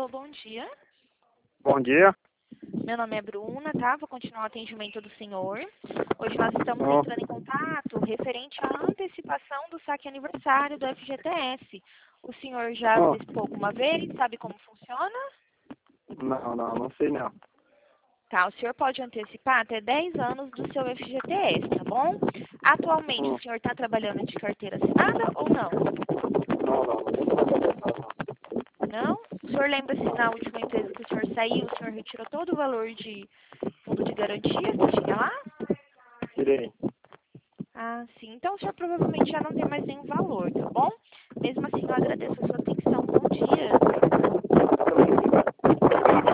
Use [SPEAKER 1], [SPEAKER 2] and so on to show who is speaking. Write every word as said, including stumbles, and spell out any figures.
[SPEAKER 1] Alô, bom dia.
[SPEAKER 2] Bom dia.
[SPEAKER 1] Meu nome é Bruna, tá? Vou continuar o atendimento do senhor. Hoje nós estamos
[SPEAKER 2] Oh,
[SPEAKER 1] entrando em contato referente à antecipação do saque aniversário do F G T S. O senhor já
[SPEAKER 2] oh,
[SPEAKER 1] antecipou alguma vez? Sabe como funciona?
[SPEAKER 2] não, não, não sei não.
[SPEAKER 1] Tá, o senhor pode antecipar até dez anos do seu F G T S, tá bom? Atualmente,
[SPEAKER 2] Hum,
[SPEAKER 1] o senhor está trabalhando de carteira assinada ou não?
[SPEAKER 2] não, não, não.
[SPEAKER 1] Não? O senhor lembra se na última empresa que o senhor saiu, o senhor retirou todo o valor de fundo de garantia que tinha lá?
[SPEAKER 2] Tirei.
[SPEAKER 1] Ah, sim. Então o senhor provavelmente já não tem mais nenhum valor, tá bom? Mesmo assim, eu agradeço a sua atenção. Bom dia.